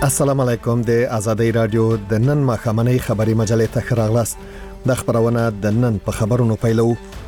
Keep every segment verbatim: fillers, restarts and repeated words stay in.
السلام علیکم. د آزادۍ رادیو د نن مخامنۍ خبري مجلې ته خراغلاست. د خبرونه د نن په خبرونو پیلو.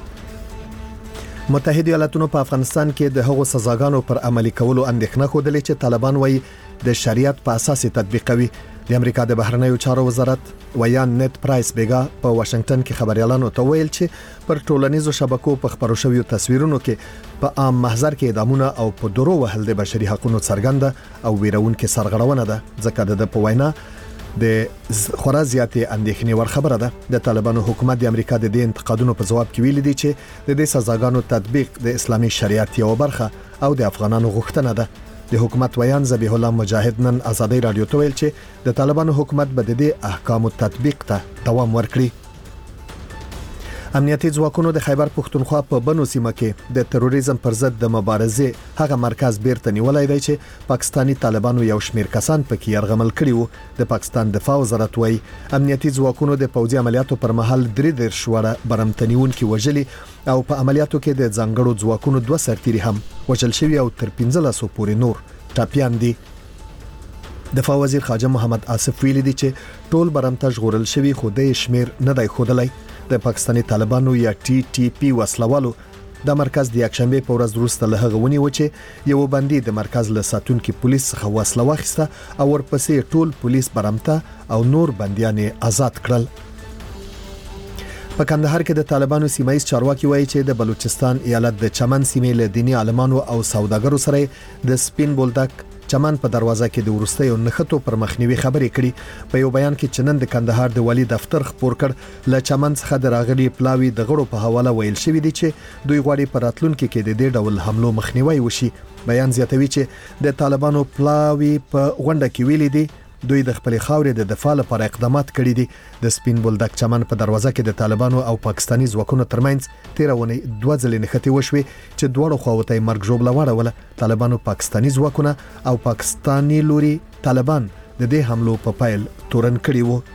متحده ایالاتونو په افغانستان کې د هغو سزاګانو پر عملي کولو اندېښنه خوده چې طالبان وایي د شریعت په اساس تطبیقوي. د امریکا د بهرنیو چارو وزارت ویان نت پرایس بیگا په واشنگټن کې خبريالانو ته ویل چې پر ټولنیزو شبکو په خبرو شویو تصویرونو کې په عام محضر کې اعدامونه او په درو وهل د بشري حقوقو څرګنده او ویرونکو سرغړونه ده. ځکه د په وینا د خورا زیاتې اندېښنې ور خبره ده. د طالبانو حکومت د امریکا د دې انتقادونو په جواب کې ویل دي چې د دې سزاګانو تطبیق د اسلامي شریعت یو برخه او د افغانانو غوښتنه ده. د حکومت ویان ذبیح الله مجاهد نن آزادۍ رادیو ته ویل چې د طالبانو حکومت به د دې احکامو تطبیق ته دوام ورکړي. امنیتي ځواکونو د خیبر پښتونخوا په بنو سیمه کې د تروریزم پر ضد د مبارزې هغه مرکز بیرته نیولای دی چې پاکستانی طالبانو یو شمیر کسان پکې يرغمل کړي وو. د پاکستان دفاع وزارت وایي امنیتي ځواکونو د پوځي عملیاتو پر مهال درې درش وړه برمتنیونکو وژلي او په عملیاتو کې د ځنګړو ځواکونو دوه سرتیري هم وژل شوی او تر پنځه سوه پورې نور ټاپیان دي. دفاع وزیر خواجه محمد آصف ویلي دی چې ټول برمته ژغورل شوی خو د شمیر نه دی خودلای. د پاکستاني طالبانو یا ټي ټي پی وسلوالو د مرکز د یکشنبه په ورځ وروسته له هغه ونی و چې یو باندې د مرکز له ساتونکو پولیس څخه وسله واخیسته او ورپسې ټول پولیس برمته او نور بنديان آزاد کړل. په کندهار کې د طالبانو سیمایي چارواکي وایي چې د بلوچستان ایالت د چمن سیمې له دینی عالمانو او سوداګرو سره د سپین بولدک چمن په دروازه کې د ورستیو نخټو پر مخنیوي خبرې کړي. په یو بیان کې چنن د کندهار د والی دفتر خبر کړ ل چمن څخه د راغلي پلاوی د غړو په حواله ویل شوی دی چې دوی غواړي په راتلونکو کې د دې ډول حملو مخنیوي وشي. بیان زیاتوي چې د طالبانو پلاوی په غونډه کې ویلي دي دوی د خپل خاورې د دفاع لپاره اقدامات کړي دي. د سپین بولدک چمن په دروازه کې د طالبانو او پاکستاني ځواکونو ترمنځ تیرونه دوه ځلې نښتې وشوي چې دواړو خواوته مرګ جوړ لوړوله. طالبانو پاکستاني ځواکونه او پاکستاني لوري طالبان د دې حملو په پایل تورن کړي وو.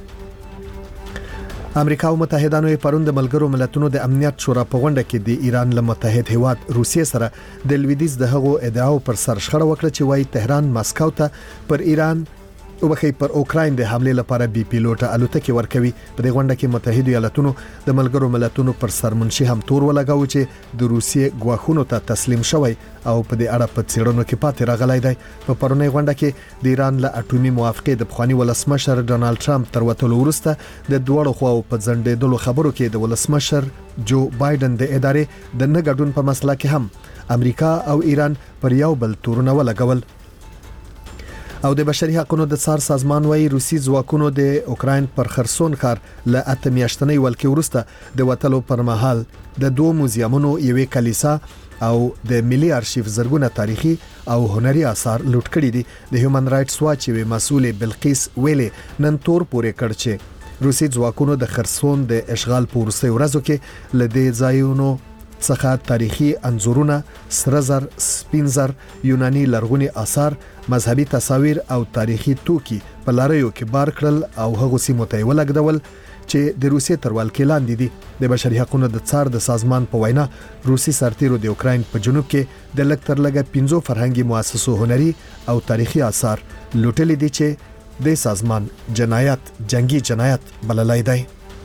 امریکا او متحدانو پرون د ملګرو ملتونو د امنیت شورا په غونډه کې د ایران له متحد هیواد روسیې سره د لویدیز د هغو ادعاو پر سر شخړه وکړه چې وايي تهران ماسکو ته پر ایران او بخې پر اوکراین د حمله لپاره بي پیلوټه الوتکې ورکوي. په دې غونډه کې متحده ایالاتونو د ملګرو ملتونو پر سرمنشي هم تور ولګاو چې د روسیې غواخونو ته تسلیم شوی او په دې اړه په څېړنو کې پاتې راغلی دی. په پرونی غونډه کې د ایران له اټومي موافقې د بخوانی ولسمشر ډونالد ټرمپ تر وټلو وروسته د دوړو خواو په ځنډېدلو خبرو کې د ولسمشر جو بایدن د ادارې د نه ګډون په مسله کې هم امریکا او ایران پر یو بل تورونه ولګول. او د بشري حقوقو د څار سازمان وايي روسي ځواکونو د اوکراین پر خرسون ښار له اته میاشتنۍ ولکې ورسته د وټلو پر مهال د دوه موزیمونو یوې کلیسا او د ملي ارشیف زرګونه تاریخي او هنري آثار لوټ کړي دي. د هیومن رائټس واچ وی مسؤل بلقیس ویلې نن تور پورې کړ چې روسي ځواکونو د خرسون د اشغال په وروستي ورځو کې لدې ځایونو څخه تاریخي انځورونه، سره زر، سپین زر، یوناني لرغوني آثار، مذهبي تصاویر او تاریخي توکي په لاریو کې بار کړل او هغه سیمو ته ولګدول چې د روسیې تر ولکې لاندې دي. د بشري حقوقو د څار د سازمان په وینا روسي سرتیرو د اوکراین په جنوب کې د لکتر لګه پنځو فرهنګي مؤسسو هنري او تاریخي آثار لوټلي دي چې د سازمان جنایت جنگي جنایت بللای دی.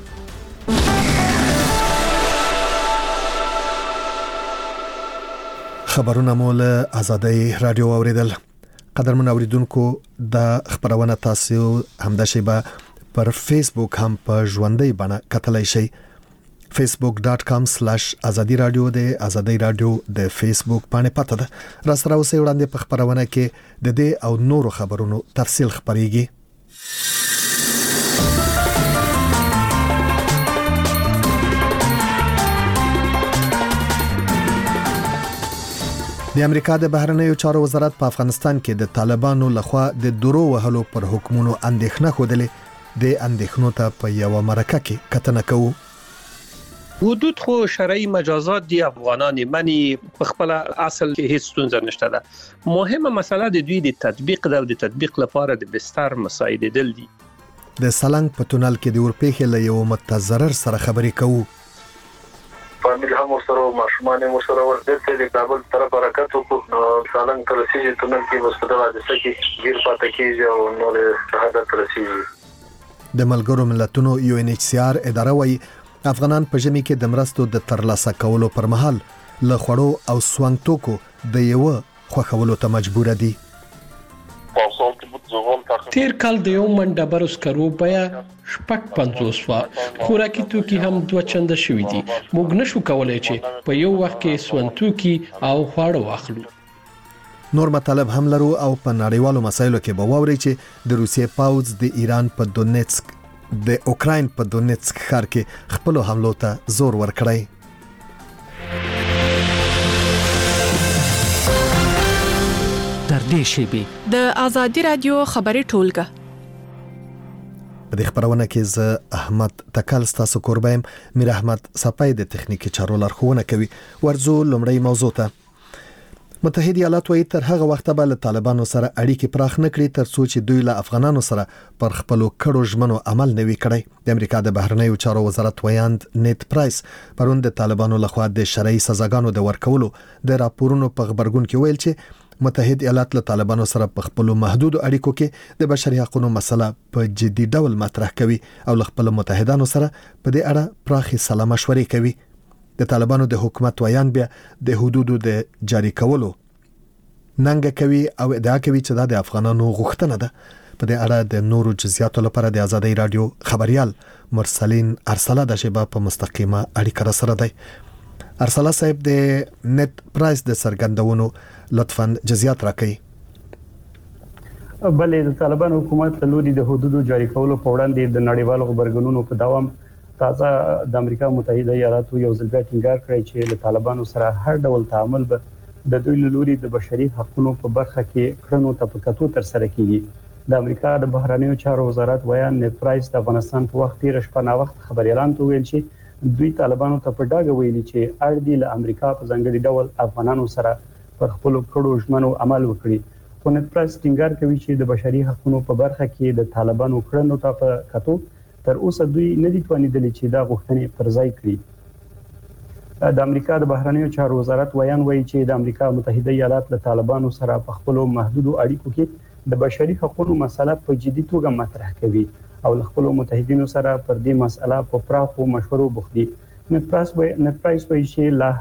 خبرونه مول آزادۍ رادیو اوریدل. قدرمن اوریدونکو د خبرونه تاسو همدا شی به پر فیسبوک هم په ژوندۍ بڼه کتلای شئ. facebook dot com slash azadi radio د آزادۍ رادیو د فیسبوک باندې پته ده. را سره اوسې وړاندې په خبرونه کې د دې او نورو خبرونو تفصیل خبريږي. د امریکا د بهرنیو چارو وزارت په افغانستان کې د طالبانو لخوا د درو وهلو پر حکومتونو اندېښنه خوده. د اندېښنو ته په یو مرکه کې کتنه کوو. حدود خو شرعي مجازات دی افغانان منی په خپل اصل کې هیڅ ستونزه نشته ده. مهمه مسله د دوی د تطبیق ده او د تطبیق لپاره د بستر مساعده دل دي. د سلنګ په تونل کې د اورپېخې له یو متضرر سره خبرې کوو. فامیل هم سره ماشومان هم سره ورته د کابل طرف حرکت وکړو سالنګ تر رسیدي تونل کې مستدل حادثه کې گیر پاتې کیږي او نور شهادت رسیږي. د ملګرو ملتونو یو ان ایچ سی آر اداره وايي افغانان په ژمي کې د مرستو د ترلاسه کولو پر مهال له خوړو او سوانګ توکو د یو خوښولو ته مجبور دي. تیر کال د یو من ډبرو سکرو بیا شپږ پنځوس وا خوراکي توکي هم دوه چنده شوي دي. موږ نشو کولای چې په یو وخت کې سون توکي او خواړه واخلو. نور مطالب هم لرو او په نړیوالو مسایلو کې به واوري چې د روسیې پاوځ د ایران په دونیتسک د اوکراین په دونیتسک ښار کې خپل حملو ته زور ورکړی. تر دې شیبې د ازادي رادیو خبري ټولګه په دې خبرونه کې زه احمد تکل ستاسو قربایم. میر احمد صفای د تخنیکی چارو لارښوونه کوي. ورزو لمړی موضوع ته. متحده ایالات وايي تر هغه وخت به له طالبانو سره اړیکې پراخ نه کړي تر څو چې دوی له افغانانو سره پر خپل کړو ژمنو عمل نه وي کړی. د امریکا د بهرنیو چارو وزارت ویاند نیت پرایس پرون د طالبانو لخوا د شرعي سزاګانو د ورکولو د راپورونو په خبرګون کې ویل چې متحده ایالات له طالبانو سره په خپل محدود اړیکو کې د بشري حقوقو مسله په جدي ډول مطرح کوي او له خپل متحدانو سره په دې اړه پراخي سلا مشورې کوي. د طالبانو د حکومت ویان بیا د حدودو د جاری کولو ننګ کوي او ادعا کوي چې دا د افغانانو غوښتنه ده. په دې اړه د نورو جزئیاتو لپاره د ازادي رادیو خبريال مرسلین ارسلا د شبا په مستقیمه اړیکه سره دی. ارسلا صاحب د نت پرایس د سرګندونو لطفاً جزئیات راکړئ. بلې د طالبان حکومت له لوري د حدودو جاری کولو په وړاندې د نړیوالو خبرګونونو په دوام تازه د امریکا متحده ایالاتو یو ځل بیا ټینګار کړی چې له طالبانو سره هر ډول تعامل به د دوی له لوري د بشري حقوقو په برخه کې کړنو ته په کتو تر سره کیږي. د امریکا د بهرنیو چارو وزارت ویان نیت پرایس د افغانستان په وخت تیر شپه نا وخت خبري اعلان ویل چې دوی طالبانو ته په ډاګه ویلي چې اړ دي له امریکا په ځنګړي ډول افغانانو سره پر خپل کړو ژمنو عمل وکړي. خو نت پرایس ټینګار کوي چې د بشري حقوقو په برخه کې د طالبانو کړنو ته په کتو تر اوسه دوی نه دي توانیدلي چې دا غوښتنې پر ځای کړي. د امریکا د بهرنیو چارو وزارت ویان وایي چې د امریکا متحده ایالات له طالبانو سره په خپل محدود اړیکو کې د بشري حقوقو مسله په جدي توګه مطرح کوي او له خپل متحدینو سره پر دې مسله په پراخو مشورو بوخت دي. نت پرایس وایي نت پرایس وایي چې لا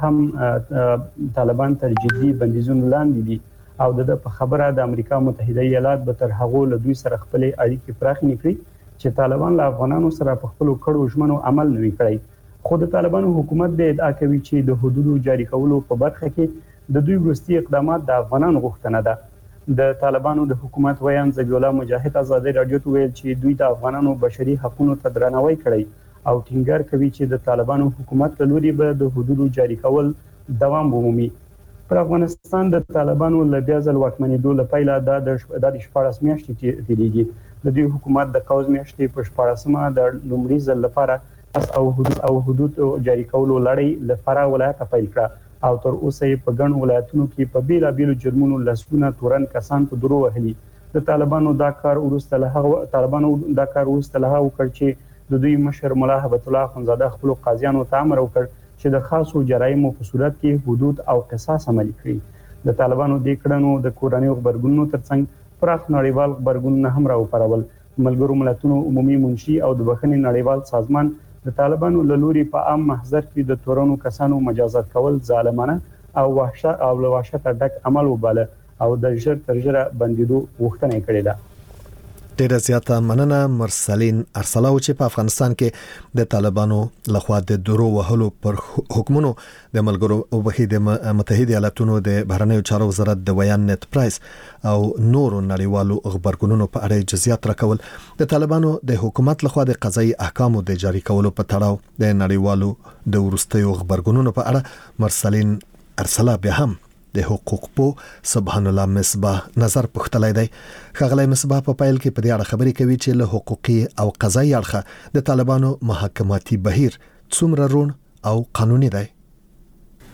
هم طالبان تر جدي بندیزونو لاندې دي او د په خبره د امریکا متحده ایالات به تر هغه له دوی سره خپل اړیکې پراخ نه کړي چې طالبان له افغانانو سره په خپل کړو ژمنو عمل نه وکړي. خو د طالبانو حکومت د ادعا کوي چې د حدودو جاری کولو په برخه کې د دوی وروستي اقدامات د افغانانو غوښتنه ده. د طالبانو د حکومت ویان ذبیح الله مجاهد ازادي رادیو ته ویل چې دوی د افغانانو بشري حقوقو ته درناوی کړی او ټینګار کوي چې د طالبانو حکومت له لوري به د حدودو جاری کول دوام ومومي. پر افغانستان د طالبانو له بیا ځل واکمنېدو له پیله د د شپاړس میاشتې تیریږي. د دوی حکومت د قوز میاشتې په شپاړسمه د لومړي ځل لپاره او حدود او حدود جاری کولو لړۍ له فرا ولایت پیل کړه او تر اوسه په ګڼ ولایتونو کې په بیلا بیلو جرمونو لسونه تورن کسان په درو وهلي. د طالبانو دا کار ورسته له طالبانو دا کار ورسته له وکړ چې د دوی مشر مولا هبت الله خنزاده خپل قاضیانو ته امر وکړ چې د خاصو جرایمو په صورت کې حدود او قصاص عملي کړي. د طالبانو د کړنو د کورنیو خبرګونونو ترڅنګ پراخ نړیوال خبرګونونه هم راوپارول. ملګرو ملتونو عمومي منشي او د بخښنې نړیوال سازمان د طالبانو له لوري په عام محضر کې د تورنو کسانو مجازات کول ظالمانه او وحشت او له وحشت ډک عمل وباله او د ژر تر ژره بندیدو غوښتنه کړې ده. ډیره زیاته مننه مرسلین ارسلا چې په افغانستان کې د طالبانو لخوا د درو وهلو پر حکمونو د ملګرو او بهي د متحده ایالاتونو د بهرنیو چارو وزارت د ویان نت پرایس او نورو نړیوالو خبرګونونو په اړه جزئیات راکول. د طالبانو د حکومت لخوا د قضایي احکامو د جاری کولو په تړاو د نړیوالو د ورستیو خبرګونونو په اړه مرسلین ارسلا بیا هم د حقوق پو سبحان الله مصباح نظر پختلای دی. خغلی مصباح په پایل کې په دې اړه خبرې کوي چې له حقوقي او قضایي اړخه د طالبانو محاکماتي بهیر څومره رون او قانوني دی.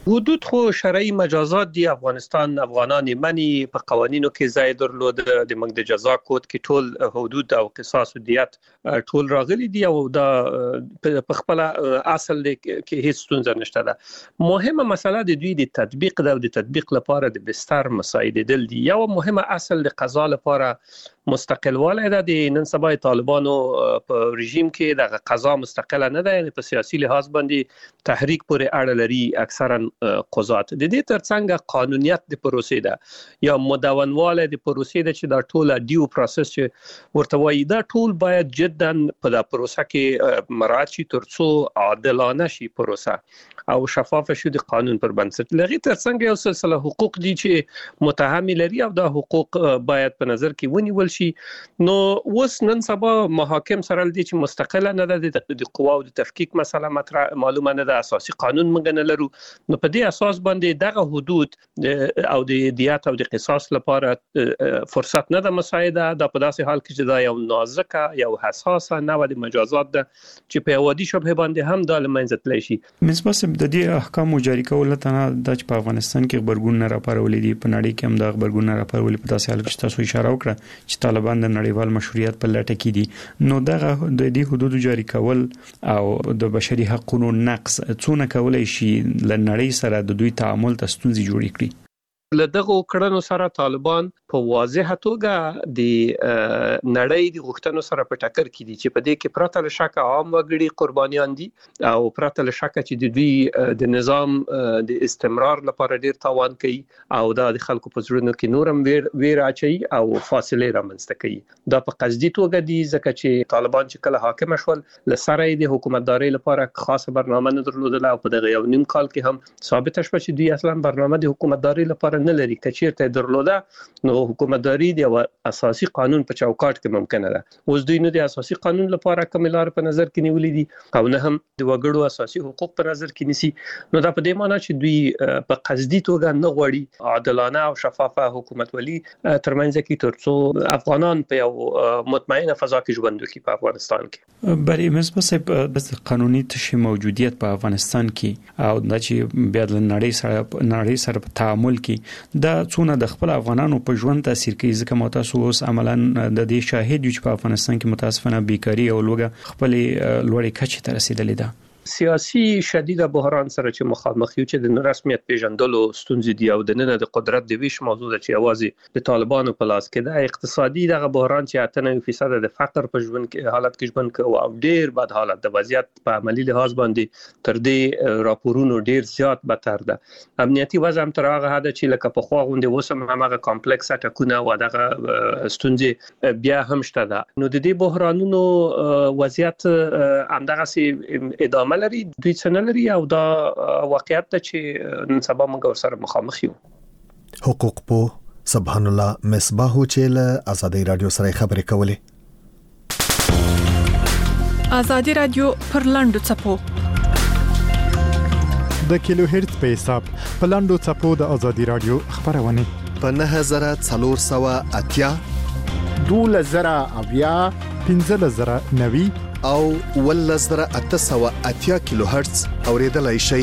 حدود خو شرعي مجازات دی افغانستان افغانان منی په قوانینو کې ځای درلود د موږ د جزا کود کې ټول حدود او قصاص او دیت ټول راغلي دي او دا په خپل اصل کې هیڅ ستونزه نشته ده. مهمه مسله د دوی د تطبیق ده او د تطبیق لپاره د بستر مساعده دل دي. یو مهمه اصل د قضا لپاره مستقل والي ده. د نن سبا طالبانو په رژیم کې د قضا مستقله نه ده، یعنی په سیاسي لحاظ باندې تحریک پورې اړه لري اکثرا قضات. د دې ترڅنګ قانونیت د پروسې ده یا مدونواله د پروسې ده چې دا ټول ډیو پروسس چې ورته وایي دا ټول باید جدا په د پروسه کې مراعات شي ترڅو عادلانه شي پروسه او شفاف شي د قانون پر بنسټ. لغی ترڅنګ یو سلسله حقوق دي چې متهم لري او دا حقوق باید په نظر کې ونیول شي. نو اوس نن سبا محاکم سره دي چې مستقله نه ده د قوا او د تفکیک مسله مطرح معلومه نه ده، اساسي قانون موږ نه لرو. نو په دې اساس باندې دغه حدود او د دیات او د قصاص لپاره فرصت نه ده مساعده. دا په داسې حال کې چې دا یو نازکه یو حساسه نوع د مجازات ده چې په وادي شبهه باندې هم د لمنځه تللی شي. مصباح صاحب د دې احکام جاری کول ته نه د په افغانستان کې خبرګون نه راپارولې دي، په نړۍ کې هم د خبرګون نه راپارولې. په داسې حال کې تاسو اشاره وکړه چې طالبان د نړیوال مشروعیت په لټه کې دي. نو دغه د دې حدود جاری کول او د بشري حقوقو نقض څونه کولای شي لنړۍ سره د دوی تعامل ته ستونزې جوړې کړي؟ له دغه کړنو سره طالبان په واضحه توګه د نړۍ د غوښتنو سره په ټکر کې دي چې په دې کې پرته له شک عام وګړي قربانيان دي او پرته له شک چې د دوی د نظام د استمرار لپاره ډیر تاوان کوي او دا د خلکو په زړونو کې نورم ویر ویر اچي او فاصله رامنځته کوي. دا په قصدي توګه دي ځکه چې طالبان چې کله حاکم شول لسره د حکومتداري لپاره خاصه برنامه نه درلودله او په دغه یو نیم کال کې هم ثابت شوه چې دوی اصلا برنامه د حکومتداري لپاره نه لري. کچیرته درلوده نو حکومتداري د اساسي قانون په چوکاټ کې ممکنه ده. اوس دوی نه د اساسي قانون لپاره کوم لار په نظر کې نیولې دي او نه هم د وګړو اساسي حقوق په نظر کې نیسي. نو دا په دې معنی چې دوی په قصدي توګه نه غواړي عادلانه او شفافه حکومتولي ترمنځ کې ترڅو افغانان په یو مطمئنه فضا کې ژوند وکړي په افغانستان کې. بري مصباح صاحب د قانوني تشي موجودیت په افغانستان کې او د چې بیا د نړۍ سره نړۍ سره په تعامل کې دا څونه د خپل افغانانو په ژوند تاثیر کوي؟ ځکه متاسو اوس عملاً د دې شاهد یو چې په افغانستان کې متاسفانه بیکاری او لوګه خپل لوړې کچې ته رسیدلې ده. سیاسي شدیده بحران سره چې مخامخ یو چې د رسمیت پیژندلو ستونزې دی او د نن د قدرت د ویش موضوع ده چې اوازې د طالبانو په لاس کې ده. اقتصادي دغه بحران چې اته نه فیصد د فقر په ژوند کې حالت کې ژوند کوي او ډیر بد حالت د وضعیت په عملی لحاظ باندې تر دې راپورونو ډیر زیات بدتر ده. امنیتي وضع هم تر هغه حد چې لکه په خو غونډه وسم هغه کمپلیکس اټکونه او دغه ستونزې بیا هم شته ده. نو د دې بحرانونو وضعیت همدغه سي ادامه لري دوی څنګه لري او دا واقعیت ته چې نن سبا موږ سره مخامخ یو. حقوق پو سبحان الله مصباح چې له ازادي رادیو سره خبرې کولې. ازادي رادیو پر لاندو چپو د کیلو هرتز په حساب په لاندو چپو د ازادي رادیو خبرونه په نه هزار څلور سوه اتیا دوه زره اویا پنځه زره نوي او ولزر اته سوه اتیا کیلو هرتز اوریدلای شي.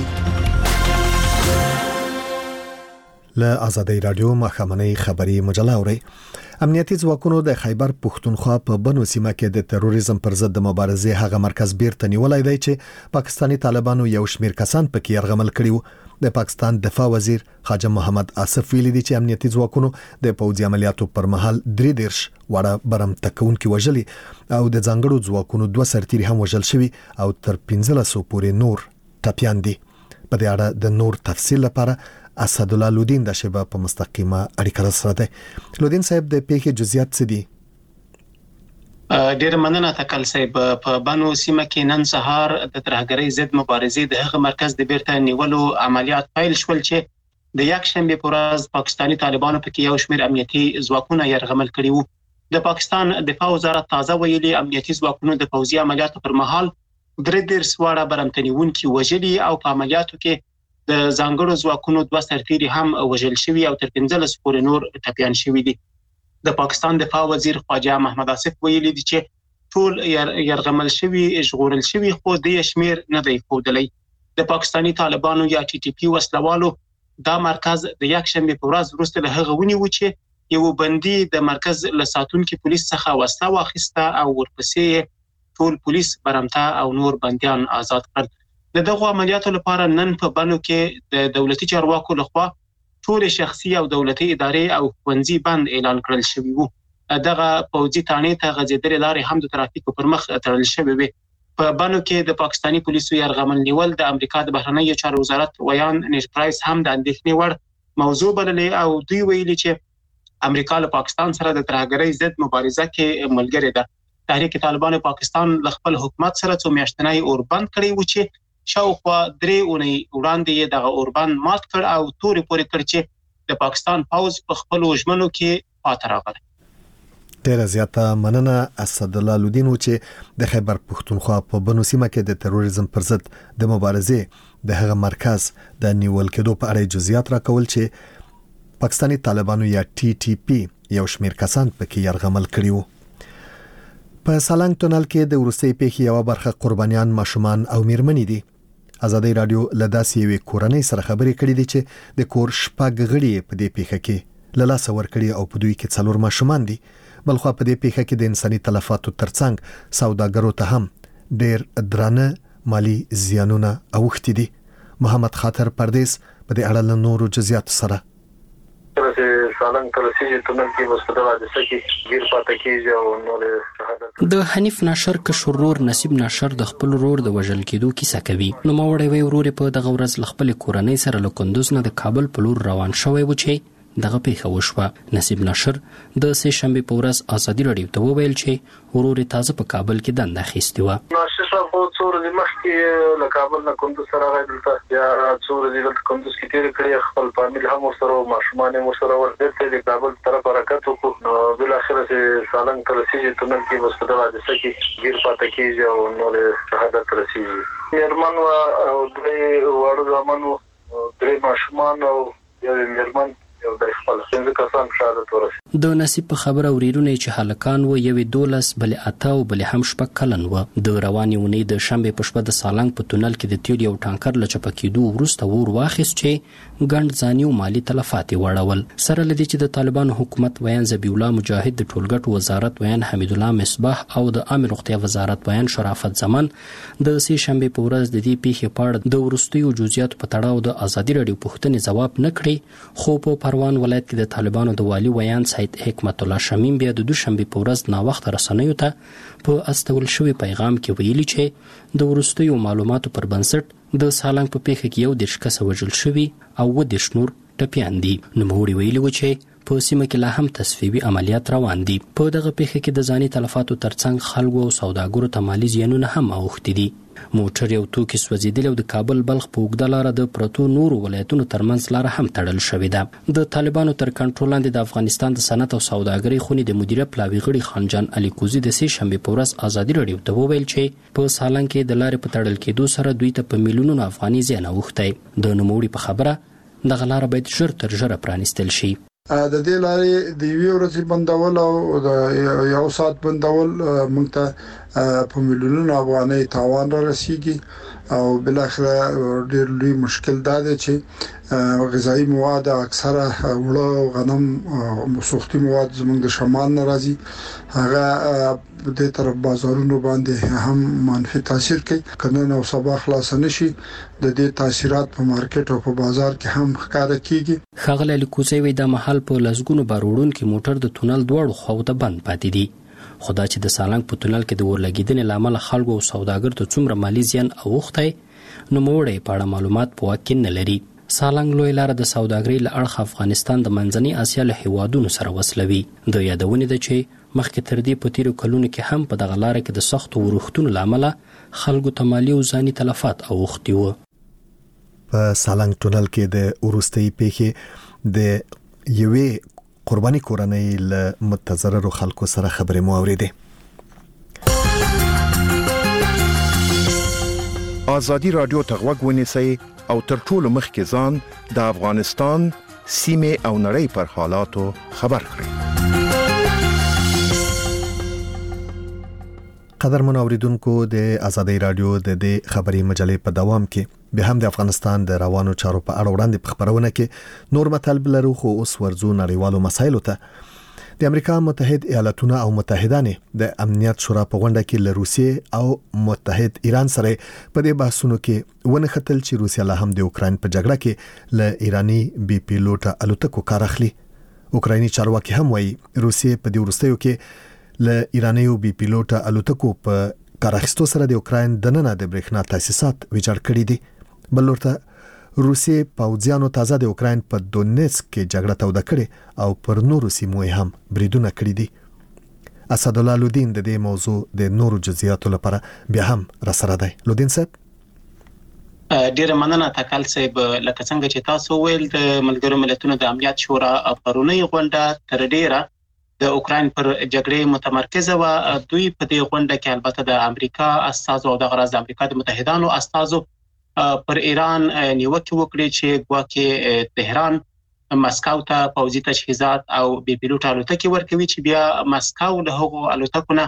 له ازادي رادیو مخامنۍ خبري مجله اوري. امنیتي ځواکونو د خیبر پښتونخوا په بنو سیمه کې د تروریزم پر ضد د مبارزې هغه مرکز بیرته نیولای دی چې پاکستاني طالبانو یو شمیر کسان پکې يرغمل کړیو. د پاکستان دفاع وزیر خواجه محمد آصف ویلي دي چې امنیتي ځواکونو د پوځي عملیاتو پر مهال درې دیرش وړه برم تکون کې وژلي او د ځانګړو ځواکونو دوه سرتیري هم وژل شوي او تر پنځلس پورې نور ټپيان دي. په دې اړه د نور تفصیل لپاره اسد الله لودین د شبا په مستقیمه اړیکه سره ده. لودین صاحب د پیښې جزئیات څه دي؟ ډیر مننه تکل صاحب. په بنو سیمه کې نن سهار د ترهګرۍ ضد مبارزې د هغه مرکز د بیرته نیولو عملیات پیل شول چې د یک شنبه پر ورځ پاکستاني طالبانو پکې یو شمېر امنیتي ځواکونه يرغمل کړي وو. د پاکستان دفاع وزارت تازه ویلي امنیتي ځواکونو د پوځي عملیاتو پر مهال درې دیرش وړه برمتنیونکي وژلي او په عملیاتو کې د ځانګړو ځواکونو دوه سرتیري هم وژل شوي او تر پنځلس پورې نور ټپيان شوي دي. د پاکستان دفاع وزیر خواجه محمد آصف ویلي دي چې ټول يرغمل شوي ژغورل شوي خو د شمیر نه دی ښودلی. د پاکستانی طالبانو یا ټي ټي پی وسلوالو دا مرکز د یک شنبه په ورځ وروسته له هغه ونی و چې یو بندي د مرکز لساتونکو پولیس څخه وسله واخیسته او ورپسې ټول پولیس برمته او نور بنديان آزاد کړل. دغه عملیاتو لپاره نن په بانو کې د دولتي چارواکو لخوا ټول شخصي او دولتي ادارې او ښوونځي بند اعلان کړل شوی وو. دغه پوځي تانې ته غځېدلې لارې هم د ترافیکو پر مخ تړل شوی وي. په بانو کې د پاکستانی پولیسو یرغمل نیول د امریکا د بهرنیو چارو وزارت ویان نیټ پرایس هم د اندېښنې وړ موضوع بللې او دوی ویلي چې امریکا له پاکستان سره د ترهګرۍ ضد مبارزه کې ملګری ده. تحریک طالبان پاکستان له خپل حکومت سره څو میاشتنۍ اوربند کړی و چې شاوخوا درې اونۍ وړاندې دغه اوربند مات کړ او تورې پورې کړ چې د پاکستان پوځ په خپل وژمنو کې پاتې راغلی. ډیره زیاته مننه اسد الله لودین و چې د خیبر پښتونخوا په بنو سیمه کې د تروریزم پر ضد د مبارزې د هغه مرکز د نیول کېدو په اړه جزئیات راکول چې پاکستانی طالبانو یا ټي ټي پی یو شمیر کسان پکې یرغمل کړي وو. په سالنګ تونل کې د ورستۍ پیښې یو برخه قربانیان ماشومان او میرمنې دي. آزادۍ رادیو لداسي وی کورنۍ سره خبرې کړې دي چې د کور شپږ غړي په دې پیښه کې لاله سور کړي او په دوی کې څلور ماشومان دي. بلخو په دې پیښه کې د انساني تلفاتو ترڅنګ سوداګرو ته هم ډېر درانه مالی زیانونه اوښتي دي. محمد خاطر پردیس په دې اړه له نورو جزئیات سره سالنګ تلسیجه تونل کې مستدل حادثه کې گیر پاتې کیږي او نور شهادت. د حنیف ناشر کشرور نصیب ناشر د خپل ورور د وژل کېدو کیسه کوي. نو موري وی ورور په دغه ورځ ل خپل کورنۍ سره له کندوز نه د کابل په لور روان شوی و چې دغه پیښه وشوه. نصیب ناشر د سه شنبه په ورځ آزادۍ رادیو ته وویل چې ورور تازه په کابل کې دنده اخیستې و. ناشر صاحب څو ورځې مخکې له کابل نه کندوز سره راغلی یا څو ورځې د کندوز کې تیر کړی خپل فامیل هم ورسره ماشومان هم ورسره ورته د کابل طرف حرکت وکړ. نو بل اخر چې سالنګ تلسیجه تونل کې مستدل حادثه کې گیر پاتې کیږي او نور شهادت رسیږي. میرمن او درې وړو زامنو درې ماشومان او یو میرمن یو د خپل څنګه کسان شهادت ورسېد. د نصیب په خبره وريرونه چې هلکان و یو دولس بل اته او بل هم شپږ کلن و. د رواني ونې د شنبه په شپه د سالنګ په تونل کې د تیل یو ټانکر لچپه کېدو وروسته ور واخیست چې ګڼ ځاني او مالی تلفات وړول. سره لدی چې د طالبانو حکومت ویان ذبی الله مجاهد د ټولګټ وزارت ویان حمید الله مصباح او د عامه روغتیا وزارت ویان شرافت زمان د سه شنبه په ورځ د دې پیښې په اړه د ورستیو جزئیات په تړاو د آزادۍ رادیو پوښتنې ځواب نه کړی. خو په پروان ولایت کې د طالبانو د والی ویان سید حکمت الله شمیم بیا د دوشنبه په ورځ نا وخت رسنیو ته په استول شوی پیغام کې ویلي چې د ورستیو معلوماتو پر بنسټ د سالنګ په پیښه کې یو د شکس وجل شوی او و د شنور ټپیان دي. نو موري ویلي و چې په سیمه کې لا هم تصفیوي عملیات روان دي. په دغه پیښه کې د ځاني تلفاتو ترڅنګ خلکو او سوداګرو ته مالی زیانونه هم اوښتي دي. موټر یو توکي سوځیدل او د کابل بلخ په اوږده لاره د پرتو نورو ولایتونو ترمنځ لاره هم تړل شوې ده. د طالبانو تر کنټرول لاندې د افغانستان د صنعت او سوداګرۍ خونې د مدیریت پلاوي غړي خانجان علي کوزي د سه شنبه په ورځ آزادۍ رادیو ته وویل چې په سالنګ کې د لارې په تړل کېدو سره دوی ته په میلیونونو افغاني زیان اوښتی. د نوموړي په خبره دغه لاره باید ژر تر ژره پرانیستل شي. د دې لارې د یوې ورځې بندول او د یو سات بندول موږ ته په میلیونونو افغانۍ تاوان را رسیږي او بل اخره ډېر لوی مشکل دا دی چې غذایی مواد اکثره وړه غنم مسوختي مواد زموږ د شمال نه راځي. هغه د طرف بازارونو باندې هم منفي تاثیر کوي. کنه نو سبا خلاص نشي د دې تاثیرات په مارکیټ او په بازار کې هم ښکار کیږي. خغل لیکوزي وي د محل په لزګونو باروړون کې موټر د تونل دوړو خو ته بند پاتې دي. خدا چې د سالنګ په تونل کې د ورلګیدنې لامل خلکو او سوداګر ته څومره مالی زیان اوښتی نو موړې په اړه معلومات په واکین نه لري. سالنګ لوی لار د سوداګرۍ له اړخ افغانستان د منځنۍ اسیا له هیوادونو سره وصلوي. د یادونه ده چې مخکې تر دې په تیرو کلونو کې هم په دغه لار کې د سختو ورښتونو لامل خلکو ته مالی او ځاني تلفات اوښتي وو. په سالنګ تونل کې د ورستۍ پیښې د یوې قرباني کورنۍ له متضررو خلکو سره خبرې مو اوریدې. آزادی رادیو ته غوږ ونیسئ او تر ټولو مخکې ځان د افغانستان سیمې او نړۍ پر حالاتو خبر کړئ. قدرمن اوریدونکو د آزادۍ رادیو د دې خبري مجلې په دوام کې به هم د افغانستان د روانو چارو په اړه وړاندې په خبرونه کې نور مطالب لرو، خو اوس ورځو نړیوالو مسایلو ته. د امریکا متحد ایالاتونه او متحدانې د امنیت شورا په غونډه کې له روسیې او متحد ایران سره په دې بحثونو کې ونه ختل چې روسیا له هم د اوکرين په جګړه کې له ایرانی بي پیلوټ الوتکو کار اخلي. اوکرایني چارواکي هم وایي روسیې په دې وروستیو کې له ایرانی بي پیلوټ الوتکو په کار اخیستو سره د اوکراین دننه د برېښنا تاسیسات ویجاړ کړي دي. بل ورته روسیې پوځیانو تازه د اوکراین په دونیتسک کې جګړه توده کړې او پر نورو سیمو هم بریدونه کړي دي. اسد الله لودین د دې موضوع د نورو جزئیاتو لپاره بیا هم را سره دی. لودین صاحب ډیره مننه تکل صاحب. لکه څنګه چې تاسو ویل د ملګرو ملتونو د امنیت شورا پرونی غونډه تر ډیره د اوکراین پر جګړې متمرکزه و. دوی په دې غونډه کې البته د امریکا استازو او د غرض د امریکا د متحدانو استازو پر ایران نیوکه وکړي چې ګواکې تهران مسکو ته پوځي تجهیزات او بي پیلوټ الوتکې ورکوي چې بیا مسکو له هغو الوتکو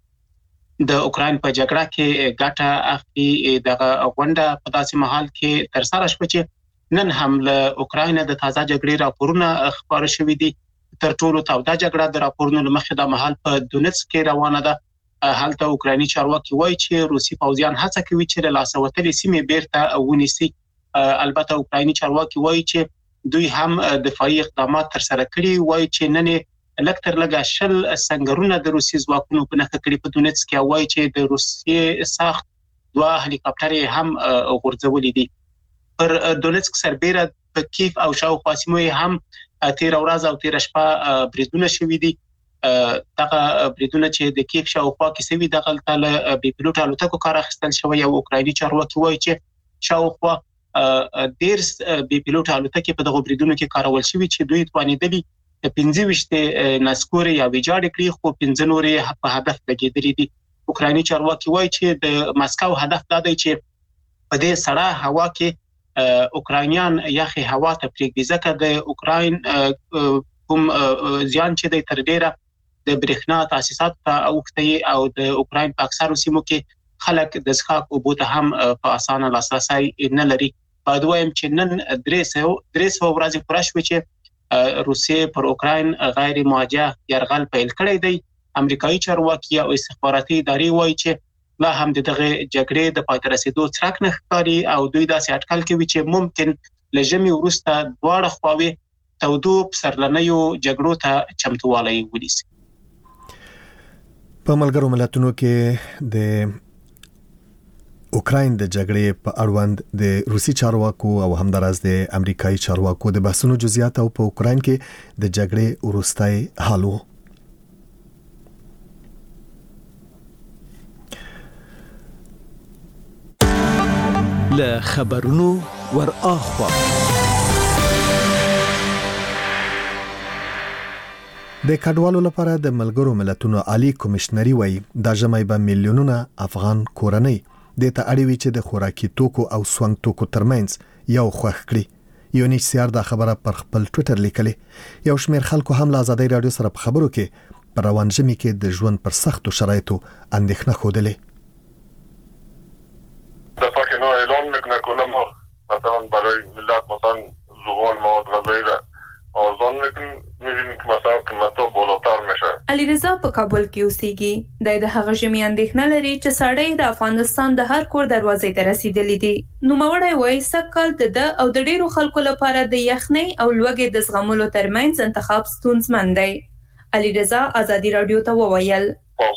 د اوکراین په جګړه کې ګټه اخلي. دغه غونډه په داسې مهال کې تر سره شوه چې نن هم له اوکراین د تازه جګړې راپورونه خبره شوي دي. تر ټولو توده جګړه د راپورونو لمخې د مهال په دونیتسک کې روانه ده. هلته اوکرایني چارواکي وایي چې روسي پوځیان هڅه کوي چې له لاسه وتلې سیمې بیرته ونیسي. البته اوکرایني چارواکي وایي چې دوی هم دفاعي اقدامات تر سره کړي. وایي چې نن لکتر لګا شل سنگرونه د روسي ځواکونو په نخښه کړي په دونیتسک کې. وایي چې د روسي ساخت دوه هلیکاپټر هم غورځولې دي. پر دونیتسک سربېره په کیف او شاوخوا سیمو هم تیر ورځ او تیر شپه بریدونه شوي دي. دغه بریدونه چې د کیف شاوخوا کې سوي دغه له بي پیلوټ الوتکو کار اخیستل شوی او اوکرایني چارواکي وایي چې شاوخوا ډیر بي پیلوټ الوتکې په دغه بریدونو کې کارول شوی چې دوی توانیدلي د پنځه ویشت نسکوري یا ویجاړ کړي، خو پنځه نورې په هدف لګیدلې دي. اوکرایني چارواکي وایي چې د مسکو هدف دا دی چې په دې سړه هوا کې اوکراینیان یخي هوا ته پرېږدي، ځکه د اوکراین کوم ځان چې د تر ډیره د برېښنا تاسیسات ته اوښتي او د اوکراین په اکثرو سیمو کې خلک د څښاک اوبو ته هم په اسانه لاسرسی نه لري. باید وایم چې نن درې سوه ورځې پوره شوې چې روسیې پر اوکراین غیر موجه یرغل پیل کړی دی. امریکایي چارواکي او استخباراتي ادارې وایي چې لا هم دغه جګړې د پای ته رسیدو څرک نه ښکاري او دوی داسې اټکل کوي چې ممکن له ژمي وروسته دواړه خواوې تودو پسرلنیو جګړو ته چمتووالی ونیسي. په ملګرو ملتونو کې د اوکراین د جګړې په اړوند د روسي چارواکو او همدارس د امریکایي چارواکو د بحثونو جزئیات او په اوکراین کې د جګړې وروستۍ حال وو. له خبرونو ور اخوا د کډوالو لپاره د ملګرو ملتونو عالی کمشنري وایي دا ژمي به میلیونونه افغان کورنۍ د ته اړوي چې د خوراکي توکو او سونګ توکو ترمنځ یو خوښ کړي. یو نش سیار دا خبره پر خپل ټوئیټر لیکلې. یو شمېر خلکو هم له آزادۍ رادیو سره په خبرو کې پر روان ژمي کې د ژوند پر سختو شرایطو اندېښنه ښودلې. دفعه نو اعلان نکنم مثلا برای ملت مثلا زغال مواد غذایی ارزان میکنیم میبینیم که مثلا قیمتا بالاتر میشه. علیرضا په کابل کې اوسېږي. د د هغه ژمي اندېښنه لري چې سړی د افغانستان د هر کور دروازې ته رسیدلې دي. نوموړی وایي سږکال د او د ډیرو خلکو لپاره د یخنۍ او لوږې د زغملو ترمنځ انتخاب ستونزمن دی. علیرضا آزادي رادیو ته وویل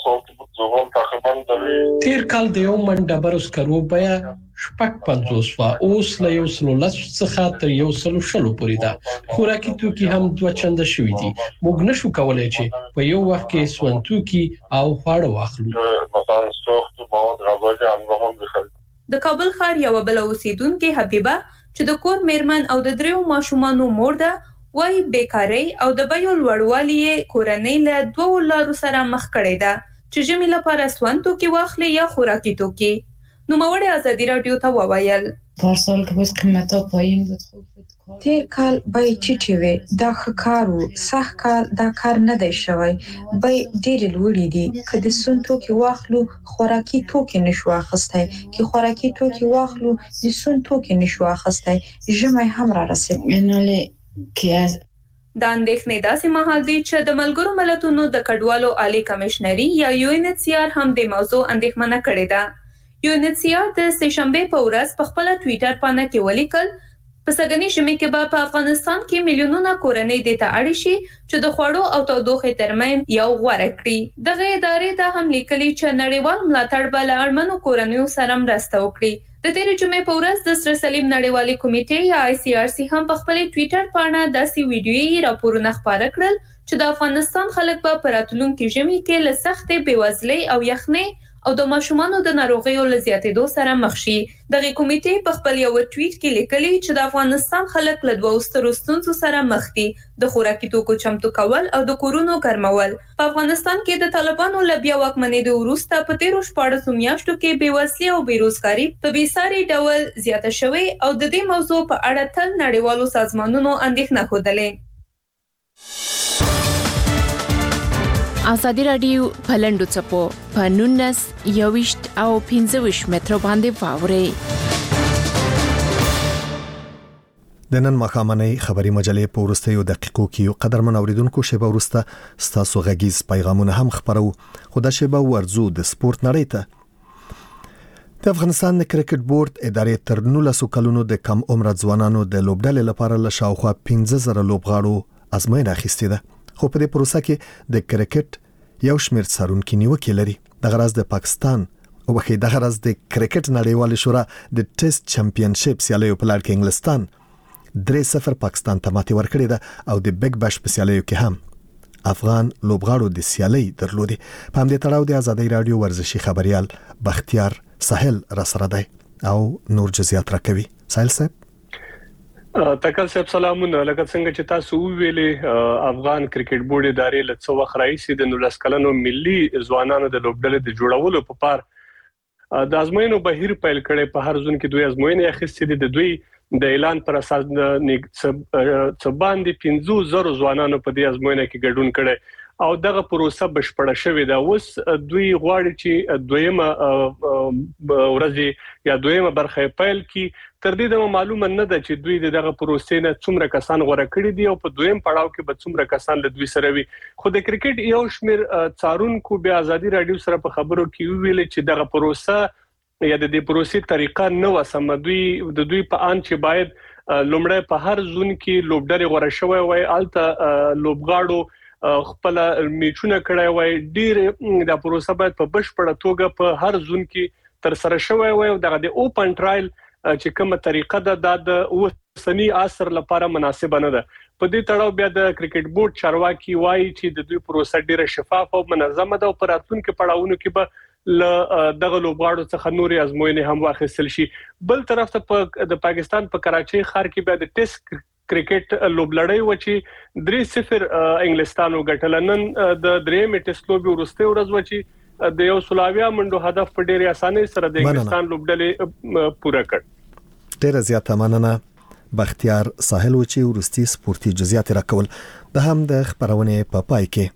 تیر کال د یو من ډبرو سکرو بیا شپږ پنځوس و، اوس له یو سلو لس څخه تر یو سلو شلو پورې ده. خوراکي توکي هم دوه چنده شوي دي. موږ نشو کولای چې په یو وخت کې سون توکي او خواړه واخلو. مثلا سوخت مواد غذایی همزمان بخرید. د کابل ښار یو بل اوسیدونکو حبیبه چې د کور میرمن او د دریو ماشومانو مور ده وایي بیکاری او د بیو لوړوالي کورنۍ له دوو لارو سره مخ کړې ده چې ژمي لپاره سون توکي واخلي یا خوراکي توکي. نوموړی آزادي رادیو ته وویل پارسال که بود قیمتا پایین بود خوب بود تیر کال بای ټیټې وي دا ښه کار و سخت کال دا کار نه دی شوی بای ډېرې لوړې دي که د سون توکي واخلو خوراکي توکي نشو اخیستی که خوراکي توکي واخلو د سون توکي نشو اخیستی ژمی هم را رسید مناله که از د اندېښنې داسې مهال دی چې د ملګرو ملتونو د کډوالو عالی کمشنري یا یو ان ایچ سی آر هم د موضوع اندېښمنه کړې ده یو ان ایچ سی آر د سهشنبه په ورځ په خپل ټوئیټر باندې کې ولیکل په سګنی ژمي کې به په افغانستان کې میلیونونه کورنۍ د ته اړ شي چې د خوړو او تودوخې ترمن یو غوړه کړي دغه ادارې ته هم لیکلي چې نړیوال ملاتړ بل اړمنو کورنیو سره مرسته وکړي د تیرې جمعې په ورځ د سر سلیم نړیوالې کمیټې یا آی سی آر سی هم په خپل ټوئیټر باندې داسې ویډیويي راپورونه خپاره کړل چې د افغانستان خلک به په راتلونکي ژمي کې له سختې بېوزلۍ او یخنۍ او د ماشومانو د ناروغیو له زیاتېدو سره مخ شي دغه کمیټې په خپل یو ټویټ کې لیکلي چې د افغانستان خلک له دوه سترو ستونزو سره مخ دي د خوراکي توکو چمتو کول او د کورونو ګرمول په افغانستان کې د طالبانو له بیا واکمنېدو وروسته په تیرو شپاړسو میاشتو کې بېوزلي او بیروزګاري په بېساري ډول زیاته شوې او د دې موضوع په اړه تل نړیوالو سازمانونو اندېښنه ښودلې ازادي رادیو په لنډو چپو په نونس یوشت او پنځه متر باندې واوري د نن مخامنۍ خبري مجلې په ورستیو دقیقو کې یو قدر من اوریدونکو شیبه ورسته ستاسو غږیز پیغامونه هم خبرو خو د شیبه ورزو د سپورت نړۍ ته د افغانستان کرکټ بورډ ادارې تر نولسو کلونو د کم عمر ځوانانو د لوبډلې لپاره له شاوخوا پنځه زره لوبغاړو ازموینه اخیستې ده خو په دې پروسه کې د کرکټ یو شمېر څارونکي نیوکې لري د غرض د پاکستان او بخې د غرض د کرکټ نړیوال شورا د ټیسټ چمپیونشپ سیالیو په لړ کې انګلستان درې صفر پاکستان ته ماتې ورکړې ده او د بیگ باش په سیالیو کې هم افغان لوبغاړو د سیالي درلودي په همدې تړاو د ازادي رادیو ورزشي خبريال بختیار ساحل را سره دی او نور جزئیات راکوي ساحل صاحب تکل صاحب سلامونه لکه څنګه چې تاسو ویلې افغان کرکټ بورډ ادارې له څو وخت راځي د نولس کلنو ملي ځوانانو د لوبډلې د جوړولو په پار د ازموینو بهیر پیل کړي په هر ځون کې دوی ازموینې اخیستې دي د دوی د اعلان پر اساس د څبان دي پنځه زره ځوانانو په دې ازموینه کې ګډون کړي او دغه پروسه بشپړه شوې ده اوس دوی غواړي چې دویمه ورځ یا دویمه برخه پیل کې تر دې د معلومه نه ده چې دوی دغه پروسې نه څومره کسان غوړه کړي دي او په دویم پړاو کې به څومره کسان له دوی سره وي خو د کرکټ یو شمیر څارونکو بیا ازادي رادیو سره په خبرو کې ویل چې دغه پروسه یا د دې پروسې طریقه نه وسم دوی د دوی په ان چې باید لومړی په هر زون کې لوبډلې غوړه شوی وای الته لوبغاړو خپل میچونه کړای وای ډیر د پروسه باید په بشپړه توګه په هر زون کې تر سره شوی وای او دغه د اوپن ټرایل چې کومه طریقه ده د اوسنی عصر لپاره مناسبه نه ده په دې تړاو بیا د کرکټ بورډ چارواکي وایي چې د دوی پروسه ډیره شفاف او منظمه ده او په راتلونکو پړاوونو کې به ل دغه لوبغاړو څخه نوري ازموینې هم واخیستل شي بل طرف ته د پاکستان په کراچۍ ښار کې بیا د ټیسټ کرکټ لوبلړۍ و چې درې صفر انګلستان وګټل نن د درېمې ټیسټ لوبي ورسته ورځ و چې د یو سلاویا منډو هدف په ډېرې اسانۍ سره د انګلستان لوبډلې پوره کړ ډېر زیاته مننه بختیار ساحل و چې ورستي سپورتي جزئیات راکول د هم د خبرونه په پای کې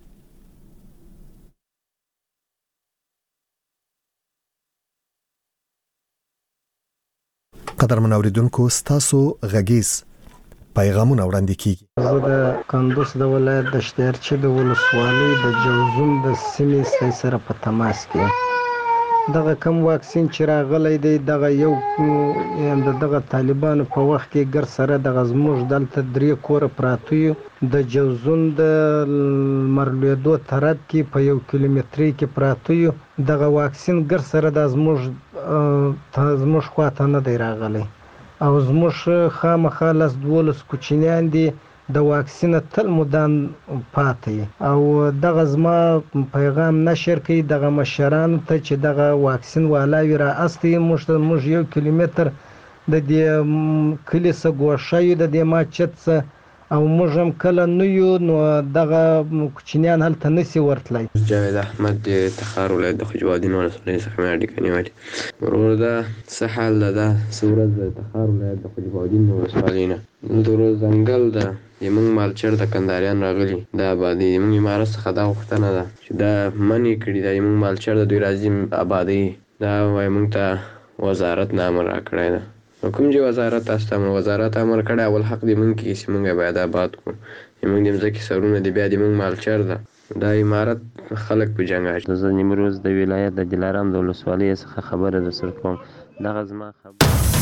قدرمن اوریدونکو ستاسو غږیز پیغامونه وړاندې کیږي زه د کندوز د ولایت د شترچې د ولسوالۍ د جوزون د سیمې سره په تماس کې دغه کم واکسین چې راغلی دی دغه یو دغه طالبانو په وخت کې ګر سره د غزموج دلته درې کور پراته د جوزون د مرلودو طرف کې په یو کیلومتري کې پراته دغه واکسین ګر سره د غزموج تزموج خواته نه دی راغلی او زموږ خامخا لس دولس کوچنیان دي د واکسین تل مدام پاتې او دغه زما پیغام نشر کوي دغه مشرانو ته چې دغه واکسین والاوی را استي موږ موږ یو کیلومتر د دې کلیسه ګوښه د دې ماچت او موږ هم کله نه یو نو دغه کوچنیان هلته نسی ورتلی. جاوید احمد د تخار ولایت د خجوادین ولسوالۍ څخه مې اړیکه نیولې. ورور دا څه حال ده؟ دا څه ورځ د تخار ولایت د خجوادین ولسوالۍ نه د روز ځنګل ده زموږ مالچر د کنداریان راغلي د آبادي زموږ امارت څخه دا غوښتنه ده چې دا منې کړي دا زموږ مالچر د دوی راځي آبادي دا وایي موږ ته وزارت نامه راکړی ده. کوم چې وزارت تاسو ته وزارت امر کړی اول حق دې موږ کې چې موږ باید آباد کړو. موږ د ځمکې سرونه دي بیا د موږ مالچر ده دا امارت خلک په جنګ اچوي. زه نیمروز د ولایت د دلارام د ولسوالۍ څخه خبره درسره کوم. دغه زما خبره